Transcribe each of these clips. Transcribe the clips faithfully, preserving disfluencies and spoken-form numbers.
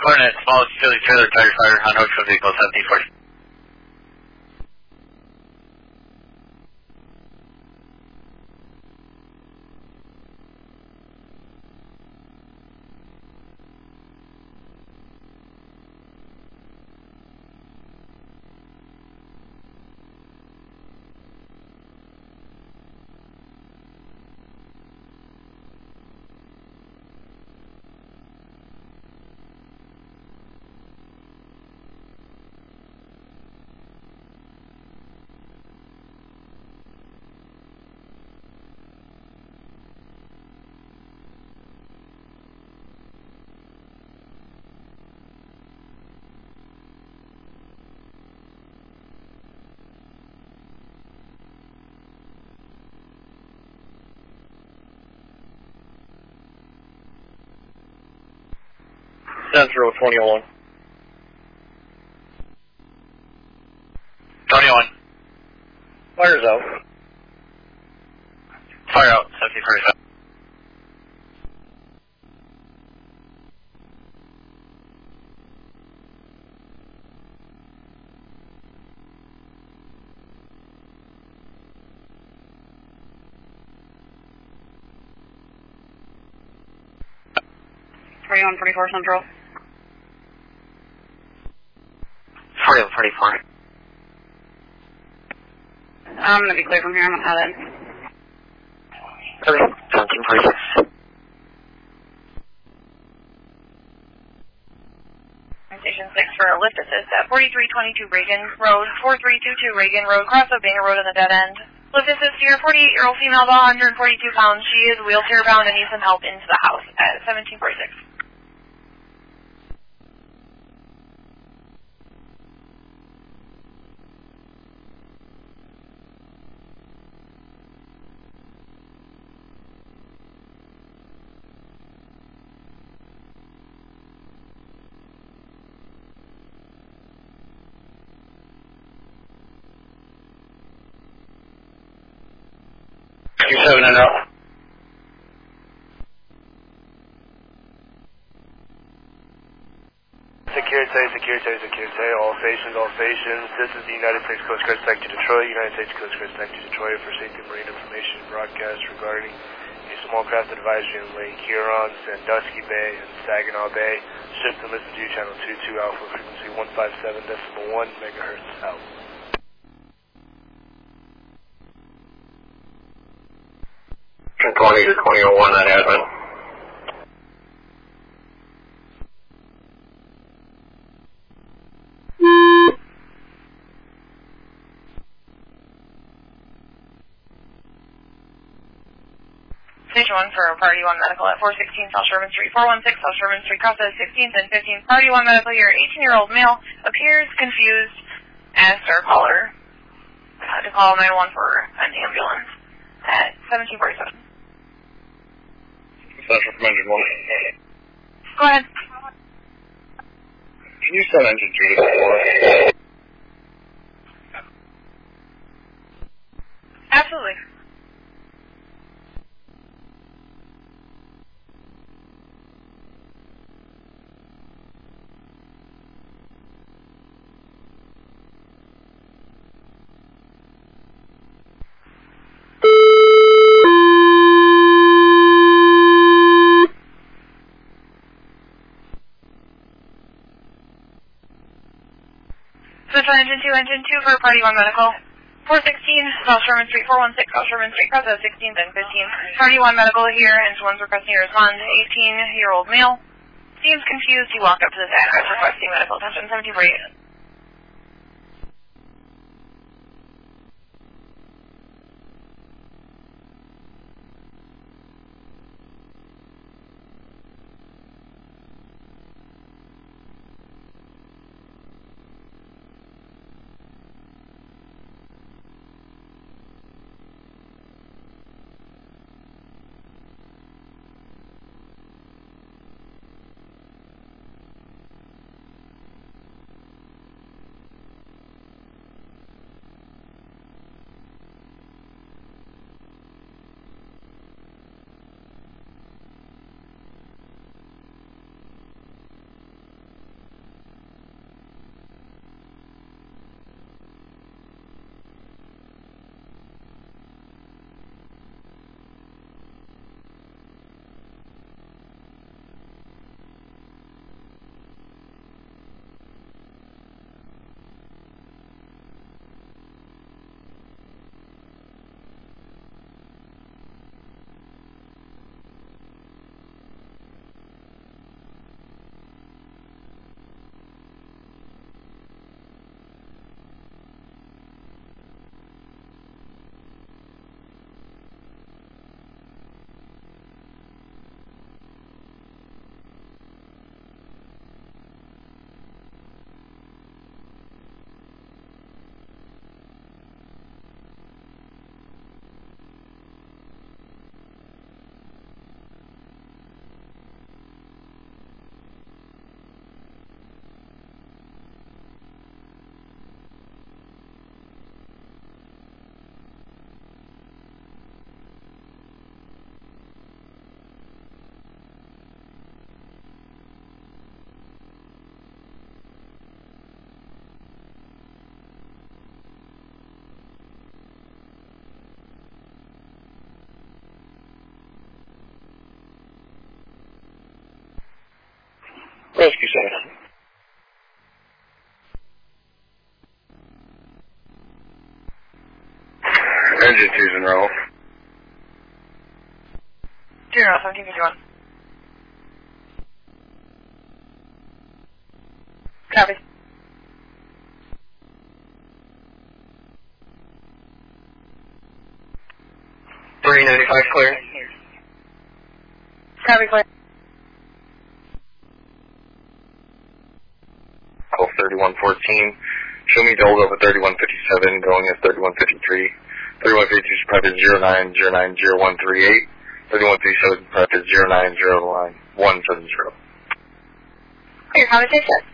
Coordinate, small utility trailer, tire fire, on Oakville vehicle seventeen forty. Central twenty-one. twenty-one. Fire's out. Fire out, seventeen forty-five. forty-one forty-four Central. forty-one forty-four. I'm going to be clear from here. I'm going to have that. Okay, seventeen forty-six. Station six for a lift assist at forty-three twenty-two Reagan Road, forty-three twenty-two Reagan Road, cross of Bangor Road on the dead end. Lift assist to your forty-eight-year-old female, about one hundred forty-two pounds. She is wheelchair bound and needs some help into the house at seventeen forty-six. seven and out. Security, security, security, all stations, all stations. This is the United States Coast Guard Sector Detroit, United States Coast Guard Sector Detroit for safety marine information broadcast regarding a small craft advisory in Lake Huron, Sandusky Bay, and Saginaw Bay. Shift and listen to channel two two alpha frequency one five seven decimal one megahertz out. twenty to twenty oh one, that admin. Station one for Party one Medical at four sixteen South Sherman Street, four one six South Sherman Street, cross at sixteenth and fifteenth. Party one Medical here, eighteen-year-old male, appears confused, asked our caller uh, to call nine one one for an ambulance at seventeen forty-seven. Central from engine one. Go ahead. Can you send engine two to four? Absolutely. Central Engine two, Engine two for Party one Medical. four sixteen South Sherman Street, four one six South Sherman Street, cross at sixteenth and fifteenth. Party one Medical here, Engine one's requesting your respond. eighteen-year-old male. Seems confused. He walked up to this address requesting medical attention. seventeen forty-eight. Engine two's in row. Zero, seventeen fifty-one. Copy. three ninety-five clear. Copy, clear. Call thirty-one fourteen. Show me Delta over thirty-one fifty-seven, going at thirty-one fifty-three. thirty-one fifty-two is private zero nine zero nine zero one three eight. thirty-one fifty-seven is private zero nine zero nine one seven zero. Clear, conversation.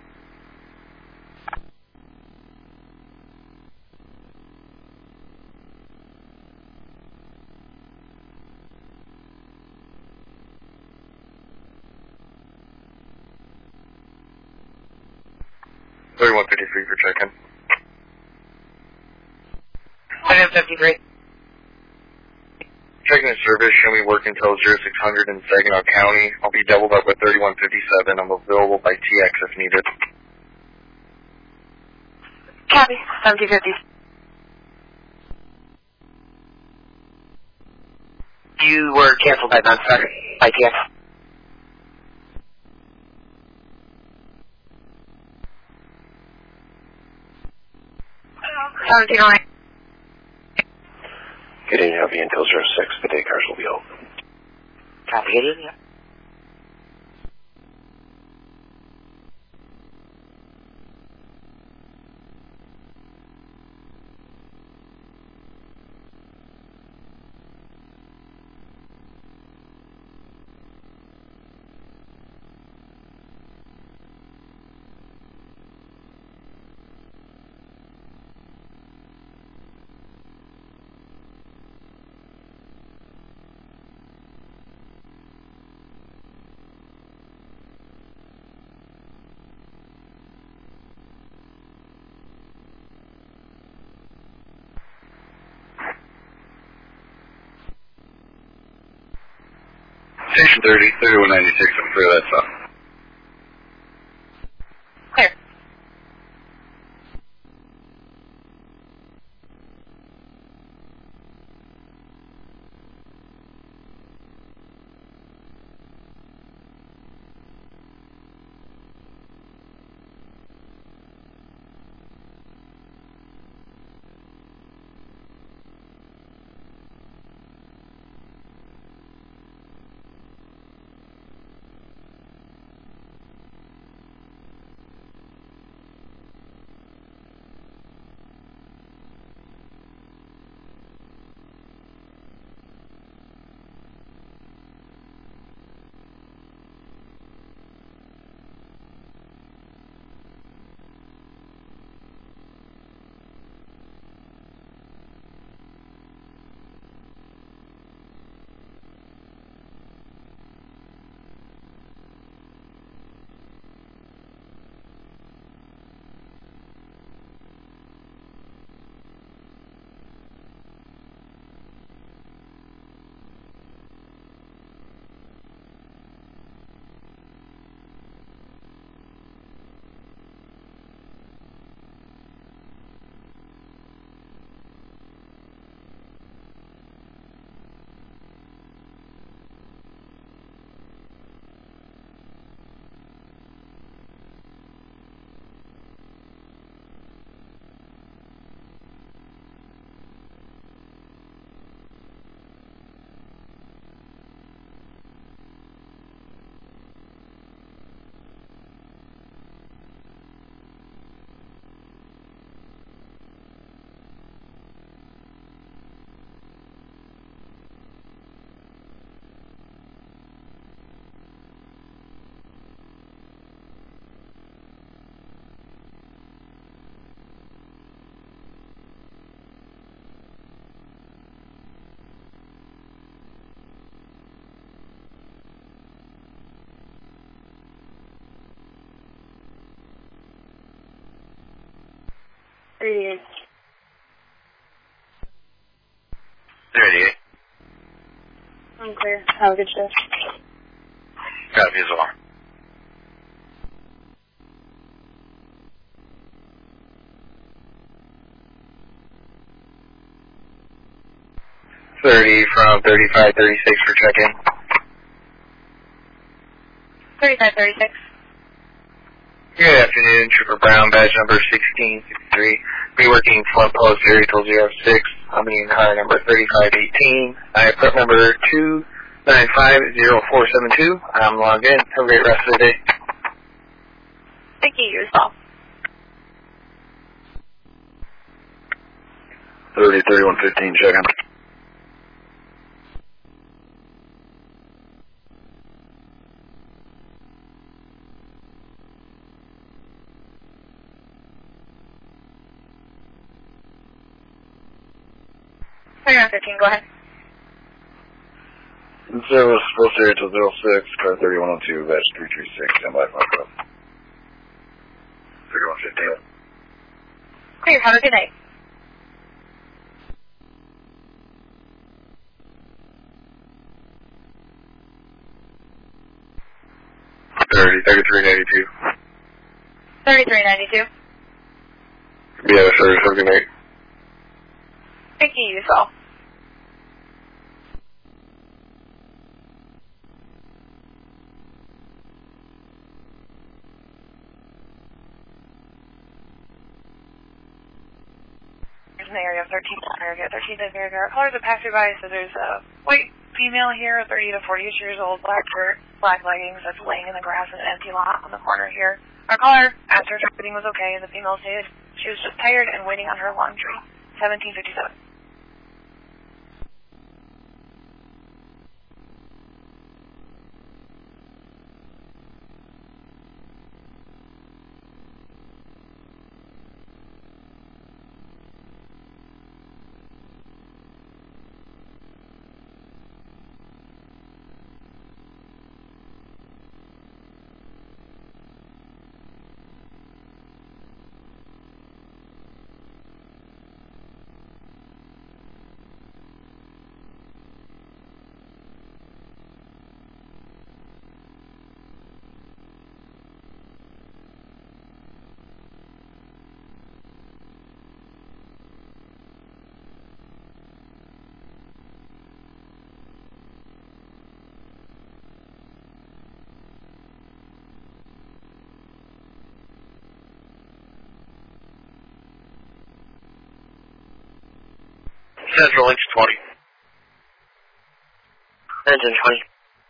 thirty-one fifty-three for check-in. thirty-one fifty-three. Checking in service, show me work until zero six hundred in Saginaw County. I'll be doubled up with thirty-one fifty-seven. I'm available by T X if needed. Copy, seventeen fifty. You were canceled by non-starter, by T X. seventeen oh nine. Getting heavy until zero six. The day cars will be open. Copy, Gideon, yeah. Station thirty, thirty-one ninety-six, I'm clear, that's up. Clear. thirty-eight. thirty-eight. I'm clear. Have a good shift. Copy as well. thirty from thirty-five thirty-six for check-in. thirty-five thirty-six. Good afternoon, Trooper Brown, badge number sixteen sixty-three. Be working front post area till zero six. I'll be in car number thirty-five eighteen. I have prep number two nine five zero four seven two. I'm logged in. Have a great rest of the day. Thank you, yourself. thirty thirty-one fifteen, check in. thirty-one fifteen, go ahead. Service post area till zero six, car thirty-one oh two, badge three three six, stand by for up. thirty-one fifteen. Clear, have a good night. thirty thirty-three ninety-two. thirty-three ninety-two. Be out of service. Have a good night. Thank you, yourself. There's an area of thirteen, area thirteen, area colors of passerby, so there's a white female here, thirty to forty years old, black shirt, black leggings, that's laying in the grass in an empty lot on the corner here. Our caller asked her if everything was okay, and the female stated she was just tired and waiting on her laundry. seventeen fifty-seven. Central, engine twenty. Engine twenty.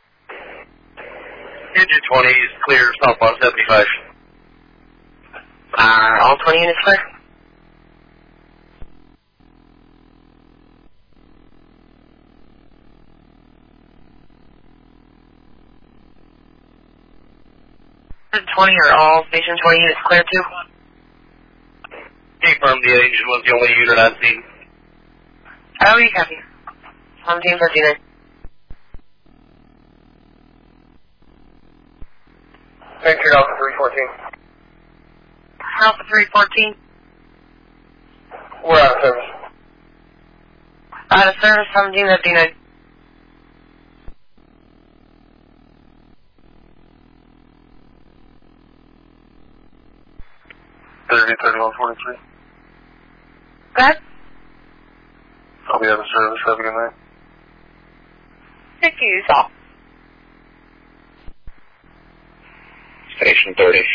Engine twenty is clear, southbound seventy-five. Uh, all twenty units clear? twenty or all station twenty units clear too? Confirm the engine was the only unit on scene. Oh, you copy. seventeen fifty-nine. Ventured Alpha three fourteen. Alpha three fourteen. We're out of service. Out of service, seventeen fifty-nine. thirty thirty-one forty-three. Go ahead. I'll be out of service. Have a good night. Thank you, yourself. Station thirty.